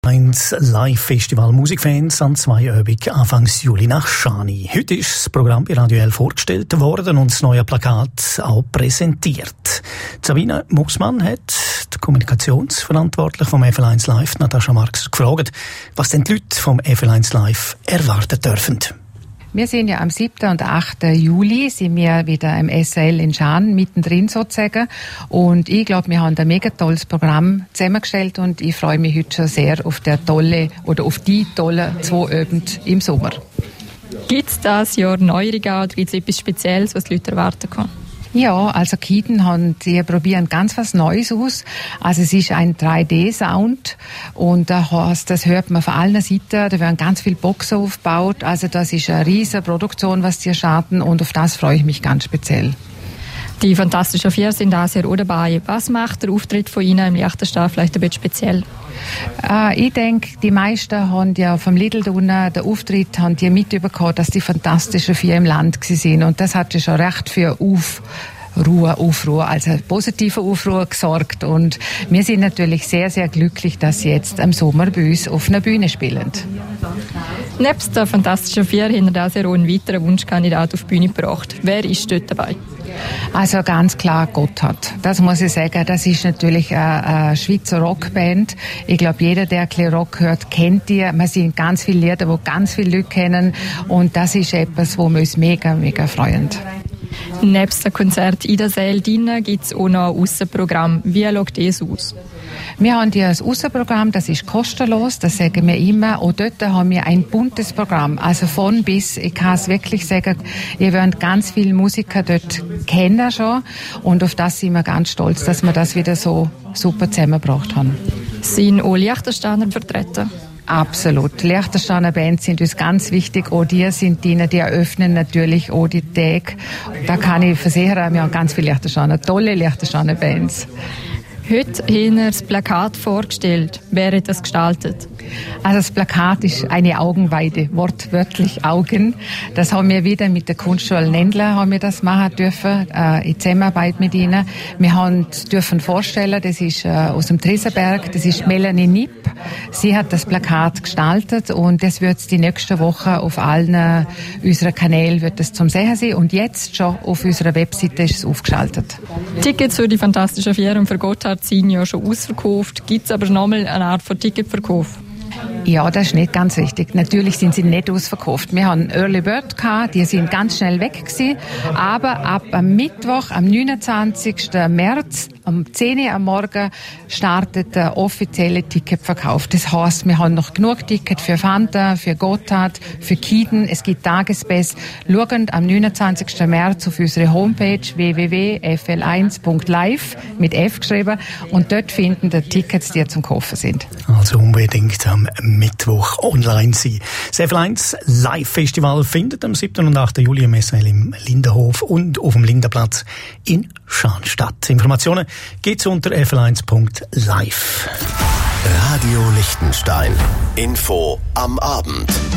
1 Live-Festival Musikfans an 2 Abend Anfangs Juli nach Schani. Heute ist das Programm bei Radio 11 vorgestellt worden und das neue Plakat auch präsentiert. Sabine Muxmann hat die Kommunikationsverantwortliche vom FL1 Live, Natascha Marx, gefragt, was denn die Leute vom FL1 Live erwarten dürfen. Wir sind ja am 7. und 8. Juli sind wir wieder im SL in Schaan, mittendrin sozusagen. Und ich glaube, wir haben ein mega tolles Programm zusammengestellt und ich freue mich heute schon sehr auf die tollen 2 Abende im Sommer. Gibt es dieses Jahr Neuerungen oder gibt es etwas Spezielles, was die Leute erwarten können? Ja, also Kiden die probieren ganz was Neues aus. Also es ist ein 3D-Sound und das hört man von allen Seiten. Da werden ganz viele Boxen aufgebaut. Also das ist eine riesige Produktion, was die starten und auf das freue ich mich ganz speziell. Die Fantastischen Vier sind da sehr auch dabei. Was macht der Auftritt von Ihnen im Liechtenstein vielleicht ein bisschen speziell? Ich denke, die meisten haben ja vom Lidl unten den Auftritt haben die mitbekommen, dass die Fantastischen Vier im Land waren. Und das hat ja schon recht für Aufruhr, also positiven Aufruhr gesorgt. Und wir sind natürlich sehr, sehr glücklich, dass sie jetzt im Sommer bei uns auf einer Bühne spielen. Nebst der Fantastischen Vier haben da sehr auch einen weiteren Wunschkandidat auf die Bühne gebracht. Wer ist dort dabei? Also ganz klar Gotthard. Das muss ich sagen. Das ist natürlich eine Schweizer Rockband. Ich glaube, jeder, der ein bisschen Rock hört, kennt die. Wir sind ganz viele Lieder, die ganz viele Leute kennen. Und das ist etwas, wo wir uns mega, mega freuen. Nebst dem Konzert in der Säle gibt es auch noch ein Aussenprogramm. Wie schaut das aus? Wir haben hier ein Aussenprogramm, das ist kostenlos, das sagen wir immer. Und dort haben wir ein buntes Programm, also von bis. Ich kann es wirklich sagen, ihr werdet ganz viele Musiker dort kennen schon. Und auf das sind wir ganz stolz, dass wir das wieder so super zusammengebracht haben. Sind auch Liechtensteiner vertreten? Absolut. Liechtensteiner Bands sind uns ganz wichtig. Auch die sind die eröffnen natürlich auch die Tage. Da kann ich versichern, wir haben ganz viele tolle Liechtensteiner Bands. Heute haben wir das Plakat vorgestellt. Wer hat das gestaltet? Also das Plakat ist eine Augenweide, wortwörtlich Augen. Das haben wir wieder mit der Kunstschule Nendler haben wir das machen dürfen, in Zusammenarbeit mit ihnen. Wir dürfen vorstellen, das ist aus dem Triesenberg, das ist Melanie Nipp. Sie hat das Plakat gestaltet und das wird die nächste Woche auf allen unseren Kanälen wird es zum Sehen sein und jetzt schon auf unserer Webseite ist es aufgeschaltet. Tickets für die Fantastischen Vier und für Gotthard sind ja schon ausverkauft. Gibt es aber nochmal eine Art von Ticketverkauf? Ja, das ist nicht ganz richtig. Natürlich sind sie nicht ausverkauft. Wir haben Early Bird gehabt, die sind ganz schnell weg gewesen. Aber ab am Mittwoch, am 29. März, um 10 Uhr am Morgen startet der offizielle Ticketverkauf. Das heisst, wir haben noch genug Tickets für Fanta, für Gotthard, für Kiden. Es gibt Tagespass. Schauen am 29. März auf unsere Homepage www.fl1.live mit F geschrieben. Und dort finden die Tickets, die zum Kaufen sind. Also unbedingt am Mittwoch online sein. Das FL1 Live-Festival findet am 7. und 8. Juli im SL im Lindenhof und auf dem Lindenplatz in Schaan statt. Informationen gibt's unter fl1.live. Radio Liechtenstein. Info am Abend.